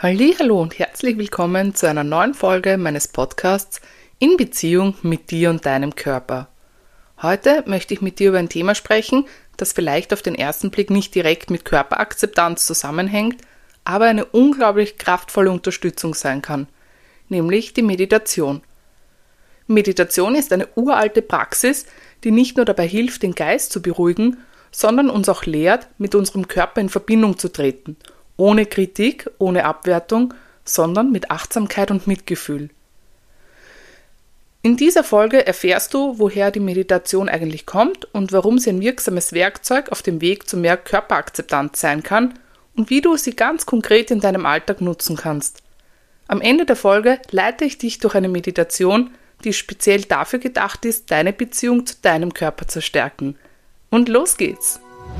Hallihallo und herzlich willkommen zu einer neuen Folge meines Podcasts In Beziehung mit dir und deinem Körper. Heute möchte ich mit dir über ein Thema sprechen, das vielleicht auf den ersten Blick nicht direkt mit Körperakzeptanz zusammenhängt, aber eine unglaublich kraftvolle Unterstützung sein kann, nämlich die Meditation. Meditation ist eine uralte Praxis, die nicht nur dabei hilft, den Geist zu beruhigen, sondern uns auch lehrt, mit unserem Körper in Verbindung zu treten, ohne Kritik, ohne Abwertung, sondern mit Achtsamkeit und Mitgefühl. In dieser Folge erfährst du, woher die Meditation eigentlich kommt und warum sie ein wirksames Werkzeug auf dem Weg zu mehr Körperakzeptanz sein kann und wie du sie ganz konkret in deinem Alltag nutzen kannst. Am Ende der Folge leite ich dich durch eine Meditation, die speziell dafür gedacht ist, deine Beziehung zu deinem Körper zu stärken. Und los geht's!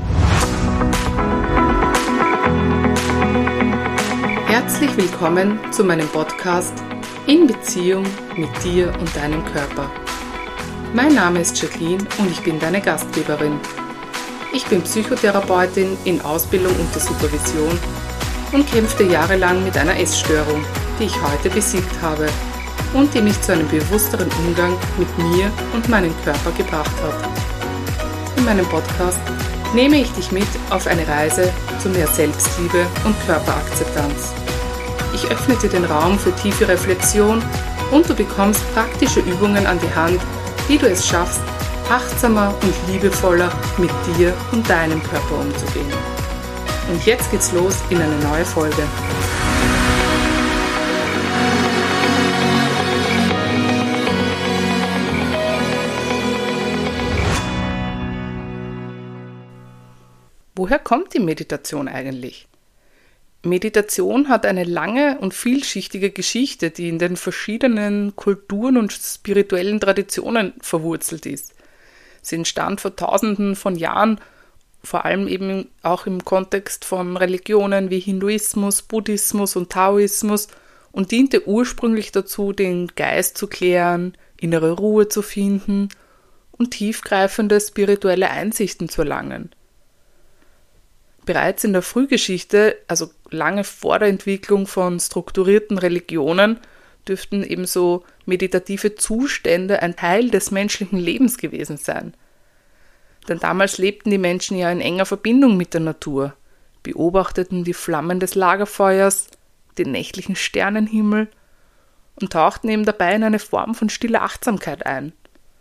Herzlich willkommen zu meinem Podcast In Beziehung mit dir und deinem Körper. Mein Name ist Jacqueline und ich bin deine Gastgeberin. Ich bin Psychotherapeutin in Ausbildung unter Supervision und kämpfte jahrelang mit einer Essstörung, die ich heute besiegt habe und die mich zu einem bewussteren Umgang mit mir und meinem Körper gebracht hat. In meinem Podcast nehme ich dich mit auf eine Reise zu mehr Selbstliebe und Körperakzeptanz. Ich öffne dir den Raum für tiefe Reflexion und du bekommst praktische Übungen an die Hand, wie du es schaffst, achtsamer und liebevoller mit dir und deinem Körper umzugehen. Und jetzt geht's los in eine neue Folge. Woher kommt die Meditation eigentlich? Meditation hat eine lange und vielschichtige Geschichte, die in den verschiedenen Kulturen und spirituellen Traditionen verwurzelt ist. Sie entstand vor Tausenden von Jahren, vor allem eben auch im Kontext von Religionen wie Hinduismus, Buddhismus und Taoismus und diente ursprünglich dazu, den Geist zu klären, innere Ruhe zu finden und tiefgreifende spirituelle Einsichten zu erlangen. Bereits in der Frühgeschichte, also lange vor der Entwicklung von strukturierten Religionen, dürften ebenso meditative Zustände ein Teil des menschlichen Lebens gewesen sein. Denn damals lebten die Menschen ja in enger Verbindung mit der Natur, beobachteten die Flammen des Lagerfeuers, den nächtlichen Sternenhimmel und tauchten eben dabei in eine Form von stiller Achtsamkeit ein.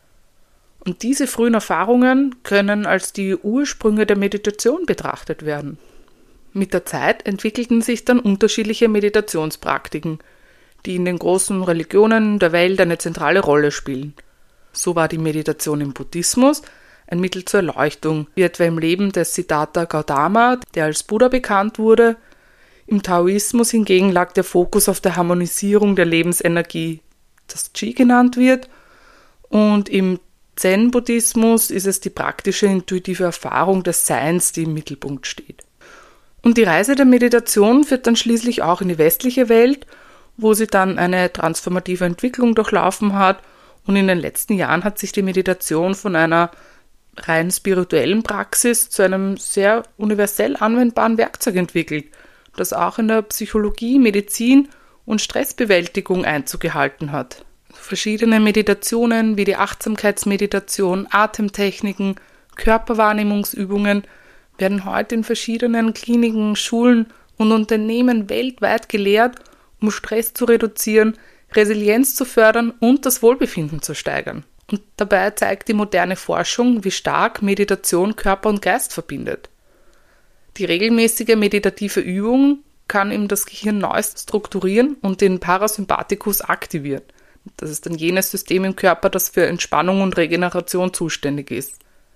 Und diese frühen Erfahrungen können als die Ursprünge der Meditation betrachtet werden. Mit der Zeit entwickelten sich dann unterschiedliche Meditationspraktiken, die in den großen Religionen der Welt eine zentrale Rolle spielen. So war die Meditation im Buddhismus ein Mittel zur Erleuchtung, wie etwa im Leben des Siddhartha Gautama, der als Buddha bekannt wurde. Im Taoismus hingegen lag der Fokus auf der Harmonisierung der Lebensenergie, das Qi genannt wird, und im Zen-Buddhismus ist es die praktische, intuitive Erfahrung des Seins, die im Mittelpunkt steht. Und die Reise der Meditation führt dann schließlich auch in die westliche Welt, wo sie dann eine transformative Entwicklung durchlaufen hat, und in den letzten Jahren hat sich die Meditation von einer rein spirituellen Praxis zu einem sehr universell anwendbaren Werkzeug entwickelt, das auch in der Psychologie, Medizin und Stressbewältigung Einzug gehalten hat. Verschiedene Meditationen wie die Achtsamkeitsmeditation, Atemtechniken, Körperwahrnehmungsübungen werden heute in verschiedenen Kliniken, Schulen und Unternehmen weltweit gelehrt, um Stress zu reduzieren, Resilienz zu fördern und das Wohlbefinden zu steigern. Und dabei zeigt die moderne Forschung, wie stark Meditation Körper und Geist verbindet. Die regelmäßige meditative Übung kann eben das Gehirn neu strukturieren und den Parasympathikus aktivieren. Das ist dann jenes System im Körper, das für Entspannung und Regeneration zuständig ist.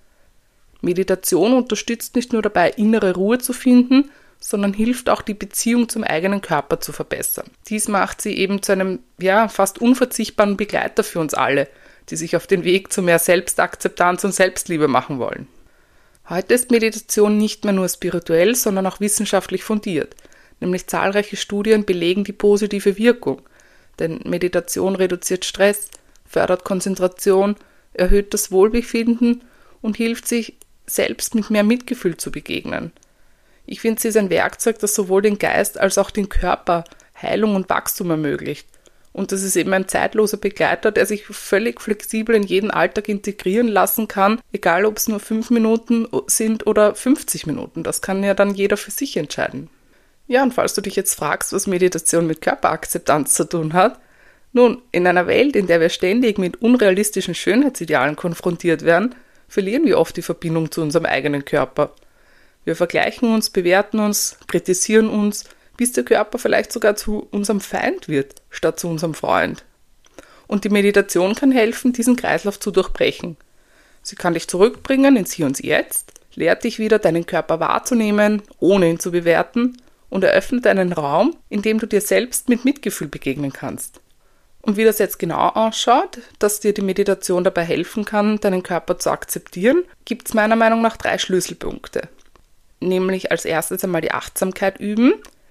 Meditation unterstützt nicht nur dabei, innere Ruhe zu finden, sondern hilft auch, die Beziehung zum eigenen Körper zu verbessern. Dies macht sie eben zu einem fast unverzichtbaren Begleiter für uns alle, die sich auf den Weg zu mehr Selbstakzeptanz und Selbstliebe machen wollen. Heute ist Meditation nicht mehr nur spirituell, sondern auch wissenschaftlich fundiert. Nämlich zahlreiche Studien belegen die positive Wirkung. Denn Meditation reduziert Stress, fördert Konzentration, erhöht das Wohlbefinden und hilft sich selbst mit mehr Mitgefühl zu begegnen. Ich finde, sie ist ein Werkzeug, das sowohl den Geist als auch den Körper Heilung und Wachstum ermöglicht. Und das ist eben ein zeitloser Begleiter, der sich völlig flexibel in jeden Alltag integrieren lassen kann, egal ob es nur 5 Minuten sind oder 50 Minuten. Das kann ja dann jeder für sich entscheiden. Ja, und falls du dich jetzt fragst, was Meditation mit Körperakzeptanz zu tun hat, nun, in einer Welt, in der wir ständig mit unrealistischen Schönheitsidealen konfrontiert werden, verlieren wir oft die Verbindung zu unserem eigenen Körper. Wir vergleichen uns, bewerten uns, kritisieren uns, bis der Körper vielleicht sogar zu unserem Feind wird, statt zu unserem Freund. Und die Meditation kann helfen, diesen Kreislauf zu durchbrechen. Sie kann dich zurückbringen ins Hier und Jetzt, lehrt dich wieder, deinen Körper wahrzunehmen, ohne ihn zu bewerten, und eröffnet einen Raum, in dem du dir selbst mit Mitgefühl begegnen kannst. Und wie das jetzt genau ausschaut, dass dir die Meditation dabei helfen kann, deinen Körper zu akzeptieren, gibt es meiner Meinung nach 3 Schlüsselpunkte. Nämlich als erstes einmal die Achtsamkeit üben,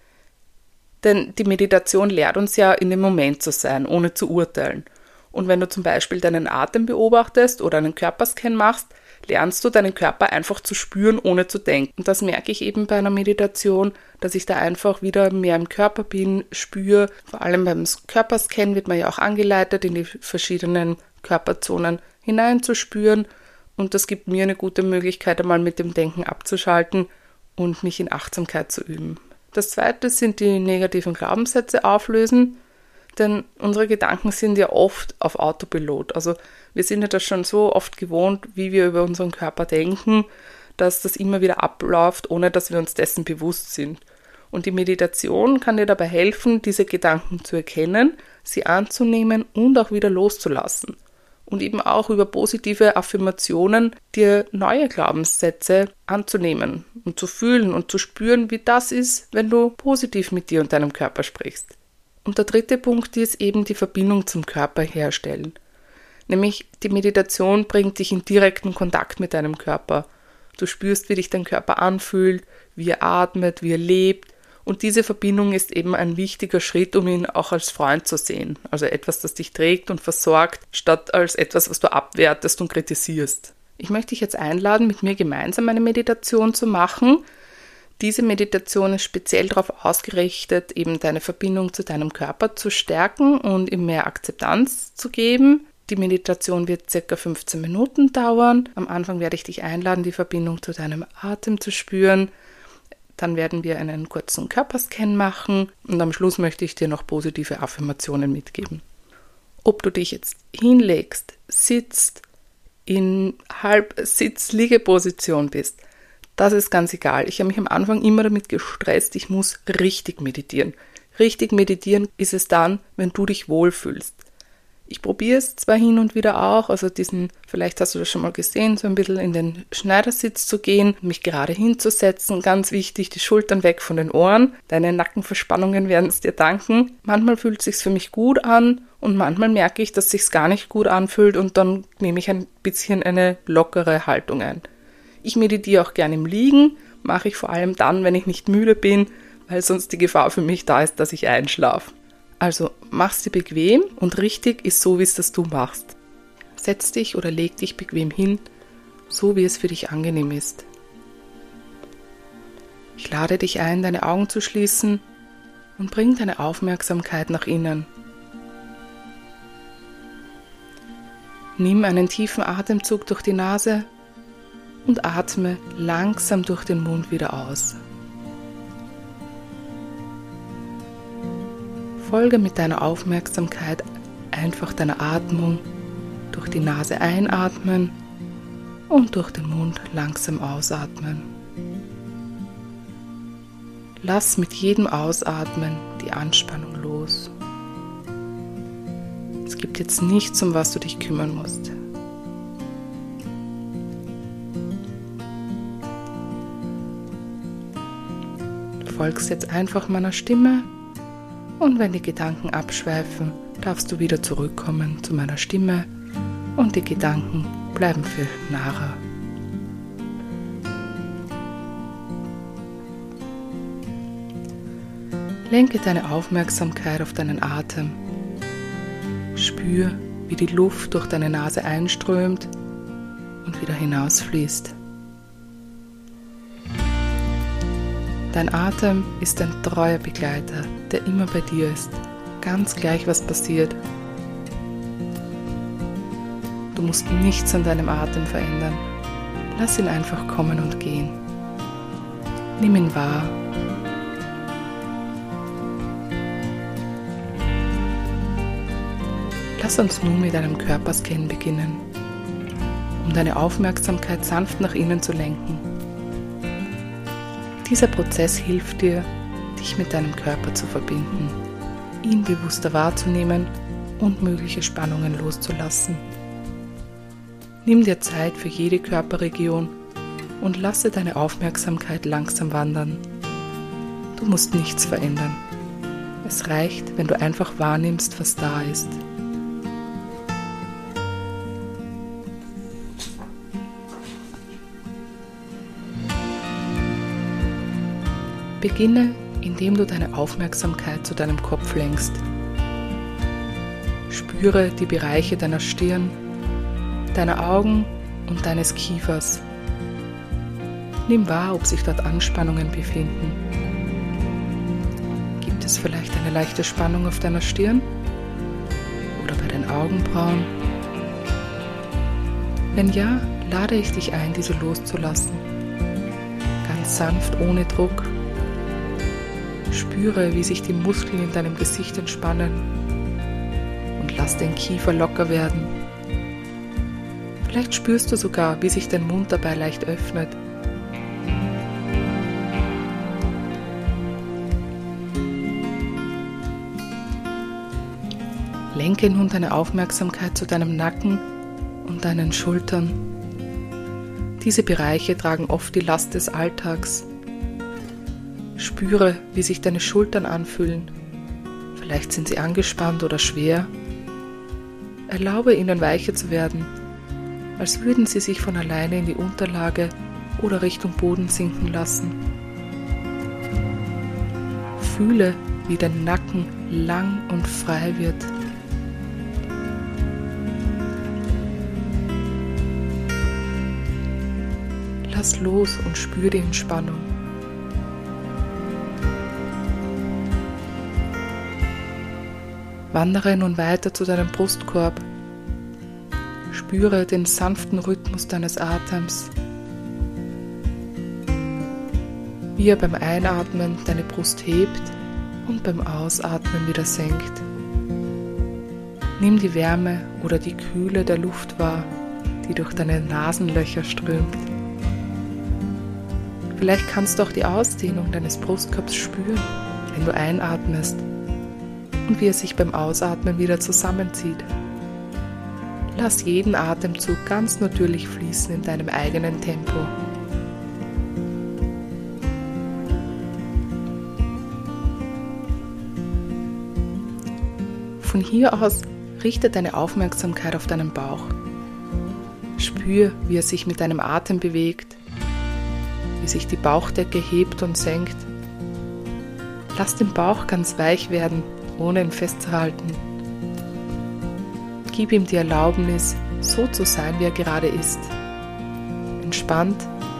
denn die Meditation lehrt uns ja, in dem Moment zu sein, ohne zu urteilen. Und wenn du zum Beispiel deinen Atem beobachtest oder einen Körperscan machst, lernst du deinen Körper einfach zu spüren, ohne zu denken. Und das merke ich eben bei einer Meditation, dass ich da einfach wieder mehr im Körper bin, spüre. Vor allem beim Körperscan wird man ja auch angeleitet, in die verschiedenen Körperzonen hineinzuspüren. Und das gibt mir eine gute Möglichkeit, einmal mit dem Denken abzuschalten und mich in Achtsamkeit zu üben. Das zweite sind die negativen Glaubenssätze auflösen, denn unsere Gedanken sind ja oft auf Autopilot. Also wir sind ja das schon so oft gewohnt, wie wir über unseren Körper denken, dass das immer wieder abläuft, ohne dass wir uns dessen bewusst sind. Und die Meditation kann dir dabei helfen, diese Gedanken zu erkennen, sie anzunehmen und auch wieder loszulassen. Und eben auch über positive Affirmationen dir neue Glaubenssätze anzunehmen und zu fühlen und zu spüren, wie das ist, wenn du positiv mit dir und deinem Körper sprichst. Und der dritte Punkt ist eben die Verbindung zum Körper herstellen. Nämlich die Meditation bringt dich in direkten Kontakt mit deinem Körper. Du spürst, wie dich dein Körper anfühlt, wie er atmet, wie er lebt. Und diese Verbindung ist eben ein wichtiger Schritt, um ihn auch als Freund zu sehen. Also etwas, das dich trägt und versorgt, statt als etwas, was du abwertest und kritisierst. Ich möchte dich jetzt einladen, mit mir gemeinsam eine Meditation zu machen. Diese Meditation ist speziell darauf ausgerichtet, eben deine Verbindung zu deinem Körper zu stärken und ihm mehr Akzeptanz zu geben. Die Meditation wird ca. 15 Minuten dauern. Am Anfang werde ich dich einladen, die Verbindung zu deinem Atem zu spüren. Dann werden wir einen kurzen Körperscan machen und am Schluss möchte ich dir noch positive Affirmationen mitgeben. Ob du dich jetzt hinlegst, sitzt, in Halb-Sitz-Liegeposition bist, das ist ganz egal. Ich habe mich am Anfang immer damit gestresst, ich muss richtig meditieren. Richtig meditieren ist es dann, wenn du dich wohlfühlst. Ich probiere es zwar hin und wieder auch, also vielleicht hast du das schon mal gesehen, so ein bisschen in den Schneidersitz zu gehen, mich gerade hinzusetzen, ganz wichtig, die Schultern weg von den Ohren, deine Nackenverspannungen werden es dir danken. Manchmal fühlt es sich für mich gut an und manchmal merke ich, dass es sich gar nicht gut anfühlt und dann nehme ich ein bisschen eine lockere Haltung ein. Ich meditiere auch gerne im Liegen, mache ich vor allem dann, wenn ich nicht müde bin, weil sonst die Gefahr für mich da ist, dass ich einschlafe. Also mach's dir bequem und richtig ist so, wie es das du machst. Setz dich oder leg dich bequem hin, so wie es für dich angenehm ist. Ich lade dich ein, deine Augen zu schließen und bring deine Aufmerksamkeit nach innen. Nimm einen tiefen Atemzug durch die Nase und atme langsam durch den Mund wieder aus. Folge mit deiner Aufmerksamkeit einfach deiner Atmung, durch die Nase einatmen und durch den Mund langsam ausatmen. Lass mit jedem Ausatmen die Anspannung los. Es gibt jetzt nichts, um was du dich kümmern musst. Du folgst jetzt einfach meiner Stimme. Und wenn die Gedanken abschweifen, darfst du wieder zurückkommen zu meiner Stimme und die Gedanken bleiben für nachher. Lenke deine Aufmerksamkeit auf deinen Atem. Spür, wie die Luft durch deine Nase einströmt und wieder hinausfließt. Dein Atem ist ein treuer Begleiter, der immer bei dir ist, ganz gleich was passiert. Du musst nichts an deinem Atem verändern. Lass ihn einfach kommen und gehen. Nimm ihn wahr. Lass uns nun mit einem Körperscan beginnen, um deine Aufmerksamkeit sanft nach innen zu lenken. Dieser Prozess hilft dir, dich mit deinem Körper zu verbinden, ihn bewusster wahrzunehmen und mögliche Spannungen loszulassen. Nimm dir Zeit für jede Körperregion und lasse deine Aufmerksamkeit langsam wandern. Du musst nichts verändern. Es reicht, wenn du einfach wahrnimmst, was da ist. Beginne, indem du deine Aufmerksamkeit zu deinem Kopf lenkst. Spüre die Bereiche deiner Stirn, deiner Augen und deines Kiefers. Nimm wahr, ob sich dort Anspannungen befinden. Gibt es vielleicht eine leichte Spannung auf deiner Stirn oder bei den Augenbrauen? Wenn ja, lade ich dich ein, diese loszulassen. Ganz sanft, ohne Druck. Spüre, wie sich die Muskeln in deinem Gesicht entspannen und lass den Kiefer locker werden. Vielleicht spürst du sogar, wie sich dein Mund dabei leicht öffnet. Lenke nun deine Aufmerksamkeit zu deinem Nacken und deinen Schultern. Diese Bereiche tragen oft die Last des Alltags. Spüre, wie sich deine Schultern anfühlen. Vielleicht sind sie angespannt oder schwer. Erlaube ihnen weicher zu werden, als würden sie sich von alleine in die Unterlage oder Richtung Boden sinken lassen. Fühle, wie dein Nacken lang und frei wird. Lass los und spüre die Entspannung. Wandere nun weiter zu deinem Brustkorb. Spüre den sanften Rhythmus deines Atems, wie er beim Einatmen deine Brust hebt und beim Ausatmen wieder senkt. Nimm die Wärme oder die Kühle der Luft wahr, die durch deine Nasenlöcher strömt. Vielleicht kannst du auch die Ausdehnung deines Brustkorbs spüren, wenn du einatmest, und wie er sich beim Ausatmen wieder zusammenzieht. Lass jeden Atemzug ganz natürlich fließen in deinem eigenen Tempo. Von hier aus richte deine Aufmerksamkeit auf deinen Bauch. Spür, wie er sich mit deinem Atem bewegt, wie sich die Bauchdecke hebt und senkt. Lass den Bauch ganz weich werden, ohne ihn festzuhalten. Gib ihm die Erlaubnis, so zu sein, wie er gerade ist. Entspannt,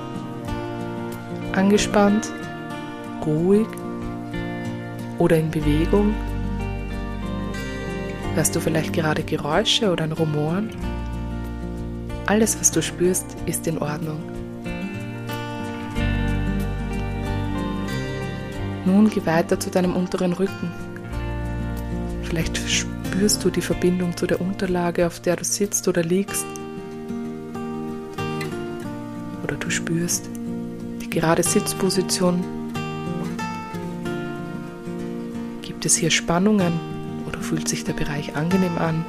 angespannt, ruhig oder in Bewegung. Hörst du vielleicht gerade Geräusche oder ein Rumoren? Alles, was du spürst, ist in Ordnung. Nun geh weiter zu deinem unteren Rücken. Vielleicht spürst du die Verbindung zu der Unterlage, auf der du sitzt oder liegst. Oder du spürst die gerade Sitzposition. Gibt es hier Spannungen oder fühlt sich der Bereich angenehm an?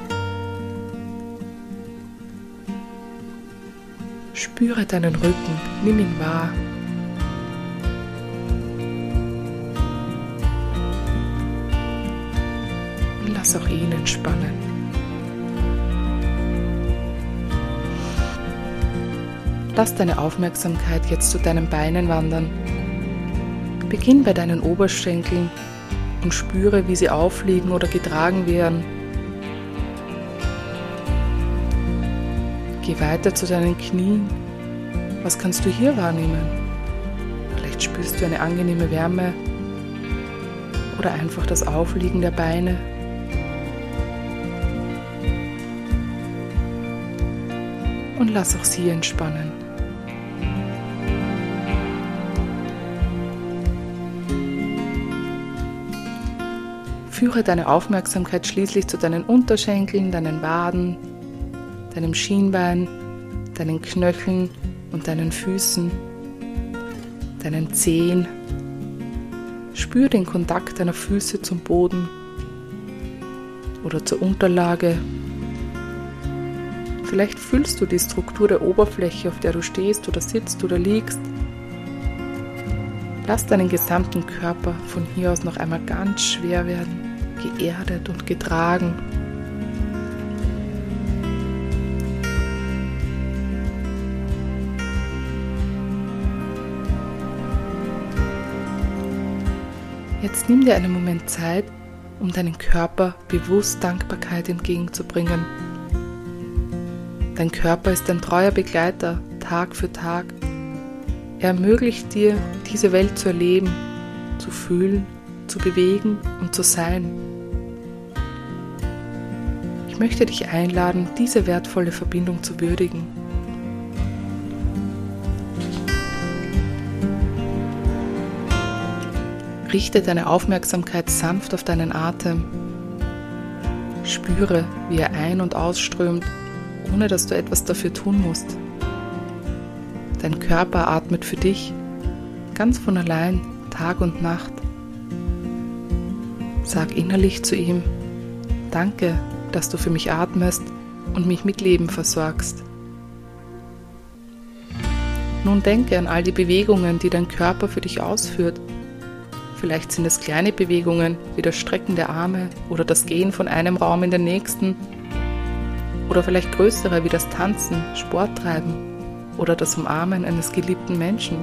Spüre deinen Rücken, nimm ihn wahr. Lass auch ihn entspannen. Lass deine Aufmerksamkeit jetzt zu deinen Beinen wandern. Beginn bei deinen Oberschenkeln und spüre, wie sie aufliegen oder getragen werden. Geh weiter zu deinen Knien. Was kannst du hier wahrnehmen? Vielleicht spürst du eine angenehme Wärme oder einfach das Aufliegen der Beine. Und lass auch sie entspannen. Führe deine Aufmerksamkeit schließlich zu deinen Unterschenkeln, deinen Waden, deinem Schienbein, deinen Knöcheln und deinen Füßen, deinen Zehen. Spür den Kontakt deiner Füße zum Boden oder zur Unterlage. Vielleicht fühlst du die Struktur der Oberfläche, auf der du stehst oder sitzt oder liegst. Lass deinen gesamten Körper von hier aus noch einmal ganz schwer werden, geerdet und getragen. Jetzt nimm dir einen Moment Zeit, um deinem Körper bewusst Dankbarkeit entgegenzubringen. Dein Körper ist ein treuer Begleiter, Tag für Tag. Er ermöglicht dir, diese Welt zu erleben, zu fühlen, zu bewegen und zu sein. Ich möchte dich einladen, diese wertvolle Verbindung zu würdigen. Richte deine Aufmerksamkeit sanft auf deinen Atem. Spüre, wie er ein- und ausströmt, ohne dass du etwas dafür tun musst. Dein Körper atmet für dich, ganz von allein, Tag und Nacht. Sag innerlich zu ihm: Danke, dass du für mich atmest und mich mit Leben versorgst. Nun denke an all die Bewegungen, die dein Körper für dich ausführt. Vielleicht sind es kleine Bewegungen wie das Strecken der Arme oder das Gehen von einem Raum in den nächsten. Oder vielleicht größere wie das Tanzen, Sport treiben oder das Umarmen eines geliebten Menschen.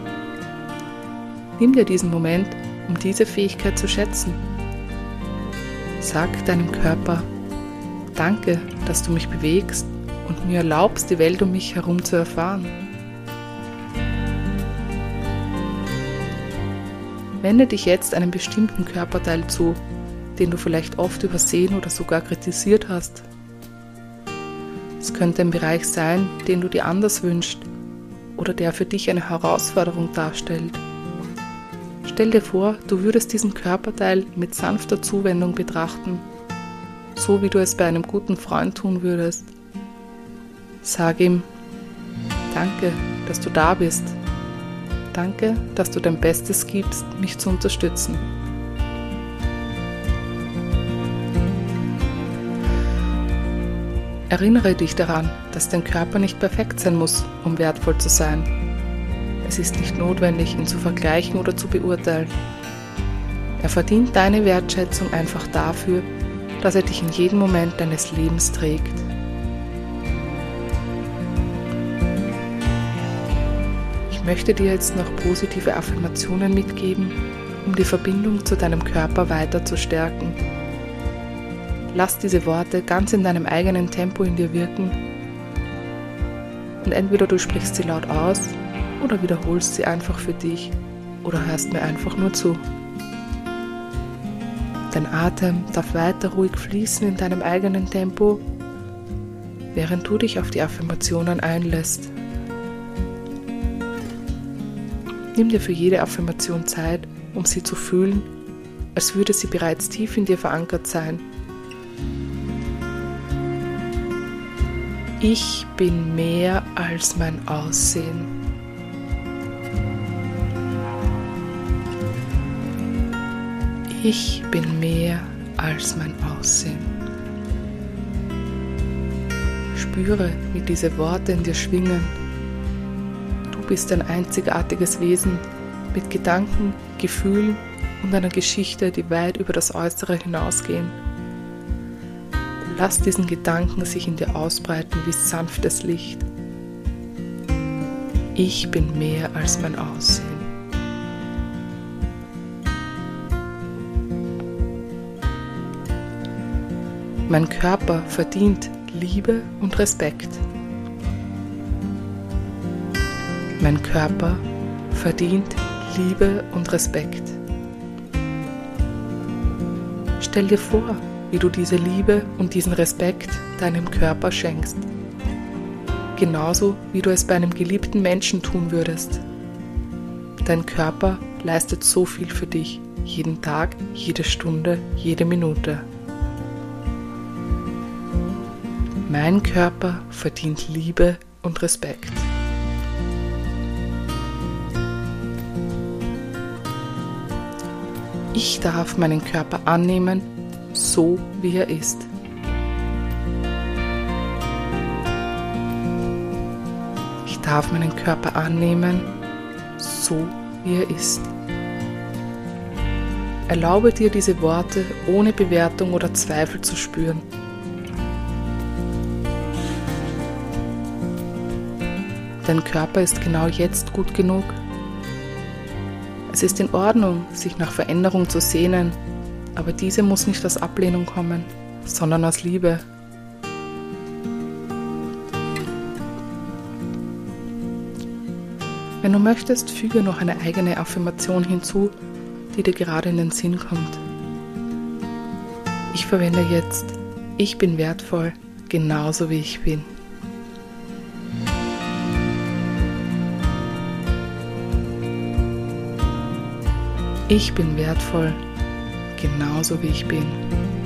Nimm dir diesen Moment, um diese Fähigkeit zu schätzen. Sag deinem Körper: Danke, dass du mich bewegst und mir erlaubst, die Welt um mich herum zu erfahren. Wende dich jetzt einem bestimmten Körperteil zu, den du vielleicht oft übersehen oder sogar kritisiert hast. Es könnte ein Bereich sein, den du dir anders wünschst oder der für dich eine Herausforderung darstellt. Stell dir vor, du würdest diesen Körperteil mit sanfter Zuwendung betrachten, so wie du es bei einem guten Freund tun würdest. Sag ihm: Danke, dass du da bist. Danke, dass du dein Bestes gibst, mich zu unterstützen. Erinnere dich daran, dass dein Körper nicht perfekt sein muss, um wertvoll zu sein. Es ist nicht notwendig, ihn zu vergleichen oder zu beurteilen. Er verdient deine Wertschätzung einfach dafür, dass er dich in jedem Moment deines Lebens trägt. Ich möchte dir jetzt noch positive Affirmationen mitgeben, um die Verbindung zu deinem Körper weiter zu stärken. Lass diese Worte ganz in deinem eigenen Tempo in dir wirken und entweder du sprichst sie laut aus oder wiederholst sie einfach für dich oder hörst mir einfach nur zu. Dein Atem darf weiter ruhig fließen in deinem eigenen Tempo, während du dich auf die Affirmationen einlässt. Nimm dir für jede Affirmation Zeit, um sie zu fühlen, als würde sie bereits tief in dir verankert sein. Ich bin mehr als mein Aussehen. Ich bin mehr als mein Aussehen. Spüre, wie diese Worte in dir schwingen. Du bist ein einzigartiges Wesen mit Gedanken, Gefühlen und einer Geschichte, die weit über das Äußere hinausgehen. Lass diesen Gedanken sich in dir ausbreiten wie sanftes Licht. Ich bin mehr als mein Aussehen. Mein Körper verdient Liebe und Respekt. Mein Körper verdient Liebe und Respekt. Stell dir vor, wie du diese Liebe und diesen Respekt deinem Körper schenkst. Genauso wie du es bei einem geliebten Menschen tun würdest. Dein Körper leistet so viel für dich, jeden Tag, jede Stunde, jede Minute. Mein Körper verdient Liebe und Respekt. Ich darf meinen Körper annehmen, so wie er ist. Ich darf meinen Körper annehmen, so wie er ist. Erlaube dir, diese Worte ohne Bewertung oder Zweifel zu spüren. Dein Körper ist genau jetzt gut genug. Es ist in Ordnung, sich nach Veränderung zu sehnen, aber diese muss nicht aus Ablehnung kommen, sondern aus Liebe. Wenn du möchtest, füge noch eine eigene Affirmation hinzu, die dir gerade in den Sinn kommt. Ich verwende jetzt: Ich bin wertvoll, genauso wie ich bin. Ich bin wertvoll, genauso wie ich bin.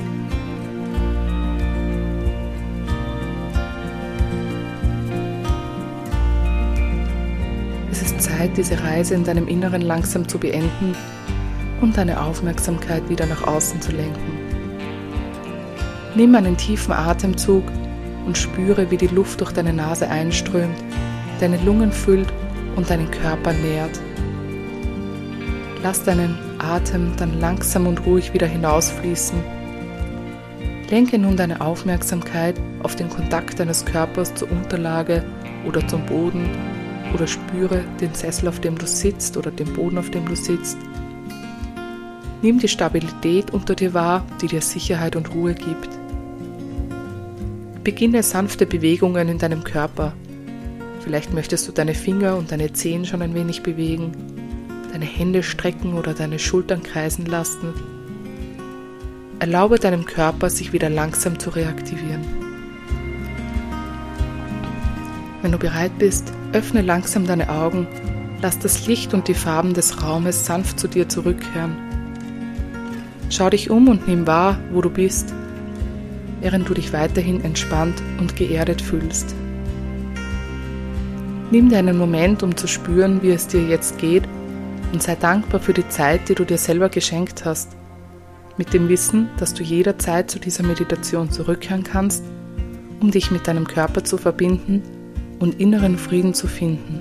Es ist Zeit, diese Reise in deinem Inneren langsam zu beenden und deine Aufmerksamkeit wieder nach außen zu lenken. Nimm einen tiefen Atemzug und spüre, wie die Luft durch deine Nase einströmt, deine Lungen füllt und deinen Körper nährt. Lass deinen Atem dann langsam und ruhig wieder hinausfließen. Lenke nun deine Aufmerksamkeit auf den Kontakt deines Körpers zur Unterlage oder zum Boden oder spüre den Sessel, auf dem du sitzt oder den Boden, auf dem du sitzt. Nimm die Stabilität unter dir wahr, die dir Sicherheit und Ruhe gibt. Beginne sanfte Bewegungen in deinem Körper. Vielleicht möchtest du deine Finger und deine Zehen schon ein wenig bewegen, deine Hände strecken oder deine Schultern kreisen lassen. Erlaube deinem Körper, sich wieder langsam zu reaktivieren. Wenn du bereit bist, öffne langsam deine Augen, lass das Licht und die Farben des Raumes sanft zu dir zurückkehren. Schau dich um und nimm wahr, wo du bist, während du dich weiterhin entspannt und geerdet fühlst. Nimm dir einen Moment, um zu spüren, wie es dir jetzt geht, und sei dankbar für die Zeit, die du dir selber geschenkt hast, mit dem Wissen, dass du jederzeit zu dieser Meditation zurückkehren kannst, um dich mit deinem Körper zu verbinden und inneren Frieden zu finden.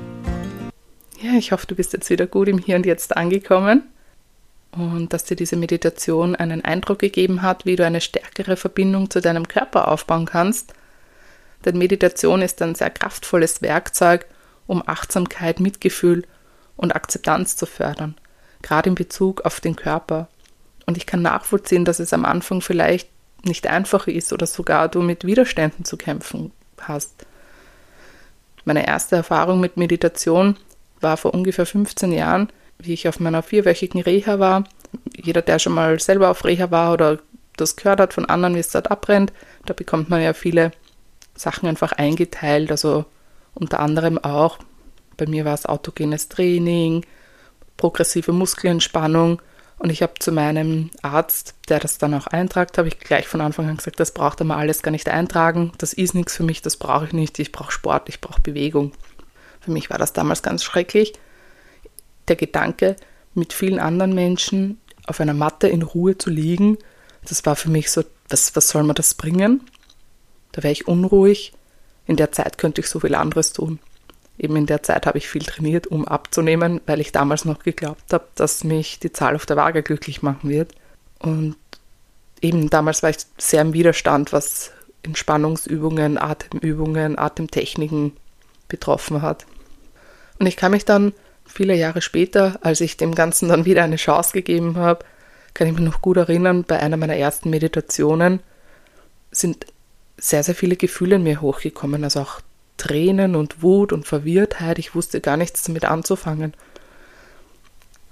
Ja, ich hoffe, du bist jetzt wieder gut im Hier und Jetzt angekommen und dass dir diese Meditation einen Eindruck gegeben hat, wie du eine stärkere Verbindung zu deinem Körper aufbauen kannst. Denn Meditation ist ein sehr kraftvolles Werkzeug, um Achtsamkeit, Mitgefühl und Akzeptanz zu fördern, gerade in Bezug auf den Körper. Und ich kann nachvollziehen, dass es am Anfang vielleicht nicht einfach ist oder sogar du mit Widerständen zu kämpfen hast. Meine erste Erfahrung mit Meditation war vor ungefähr 15 Jahren, wie ich auf meiner 4-wöchigen Reha war. Jeder, der schon mal selber auf Reha war oder das gehört hat von anderen, wie es dort abbrennt, da bekommt man ja viele Sachen einfach eingeteilt, also unter anderem auch, bei mir war es autogenes Training, progressive Muskelentspannung, und ich habe zu meinem Arzt, der das dann auch eintragt, habe ich gleich von Anfang an gesagt, das braucht er mal alles gar nicht eintragen, das ist nichts für mich, das brauche ich nicht, ich brauche Sport, ich brauche Bewegung. Für mich war das damals ganz schrecklich. Der Gedanke, mit vielen anderen Menschen auf einer Matte in Ruhe zu liegen, das war für mich so, was soll mir das bringen? Da wäre ich unruhig, in der Zeit könnte ich so viel anderes tun. Eben in der Zeit habe ich viel trainiert, um abzunehmen, weil ich damals noch geglaubt habe, dass mich die Zahl auf der Waage glücklich machen wird. Und eben damals war ich sehr im Widerstand, was Entspannungsübungen, Atemübungen, Atemtechniken betroffen hat. Und ich kann mich dann viele Jahre später, als ich dem Ganzen dann wieder eine Chance gegeben habe, kann ich mich noch gut erinnern, bei einer meiner ersten Meditationen sind sehr, sehr viele Gefühle in mir hochgekommen, also auch Tränen und Wut und Verwirrtheit. Ich wusste gar nichts damit anzufangen.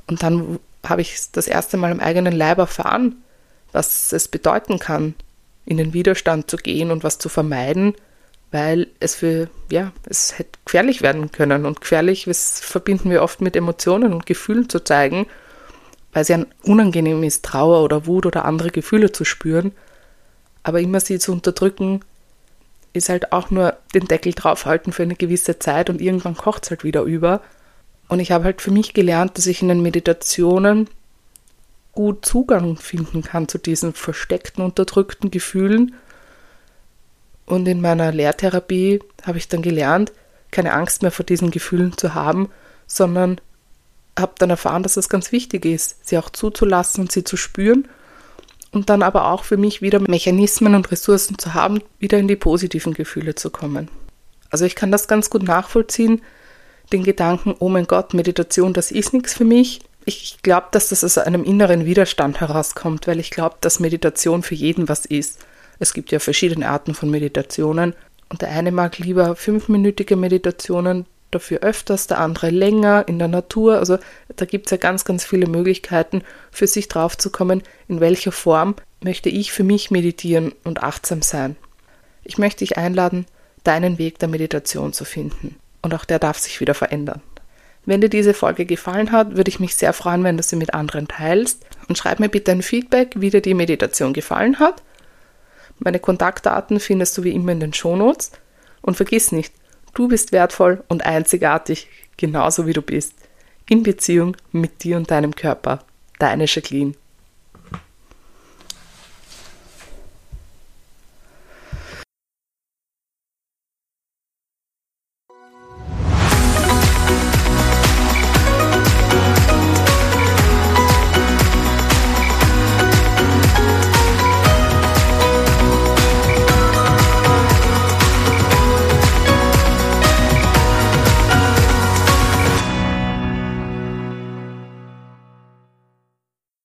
Und dann habe ich das erste Mal am eigenen Leib erfahren, was es bedeuten kann, in den Widerstand zu gehen und was zu vermeiden, weil es es hätte gefährlich werden können. Und gefährlich, das verbinden wir oft mit Emotionen und Gefühlen zu zeigen, weil es ja unangenehm ist, Trauer oder Wut oder andere Gefühle zu spüren. Aber immer sie zu unterdrücken, ist halt auch nur den Deckel draufhalten für eine gewisse Zeit und irgendwann kocht es halt wieder über. Und ich habe halt für mich gelernt, dass ich in den Meditationen gut Zugang finden kann zu diesen versteckten, unterdrückten Gefühlen. Und in meiner Lehrtherapie habe ich dann gelernt, keine Angst mehr vor diesen Gefühlen zu haben, sondern habe dann erfahren, dass es ganz wichtig ist, sie auch zuzulassen und sie zu spüren und dann aber auch für mich wieder Mechanismen und Ressourcen zu haben, wieder in die positiven Gefühle zu kommen. Also ich kann das ganz gut nachvollziehen, den Gedanken, oh mein Gott, Meditation, das ist nichts für mich. Ich glaube, dass das aus einem inneren Widerstand herauskommt, weil ich glaube, dass Meditation für jeden was ist. Es gibt ja verschiedene Arten von Meditationen und der eine mag lieber 5-minütige Meditationen, dafür öfters, der andere länger in der Natur. Also da gibt es ja ganz, ganz viele Möglichkeiten, für sich drauf zu kommen, in welcher Form möchte ich für mich meditieren und achtsam sein. Ich möchte dich einladen, deinen Weg der Meditation zu finden. Und auch der darf sich wieder verändern. Wenn dir diese Folge gefallen hat, würde ich mich sehr freuen, wenn du sie mit anderen teilst. Und schreib mir bitte ein Feedback, wie dir die Meditation gefallen hat. Meine Kontaktdaten findest du wie immer in den Shownotes. Und vergiss nicht, du bist wertvoll und einzigartig, genauso wie du bist. In Beziehung mit dir und deinem Körper. Deine Jacqueline.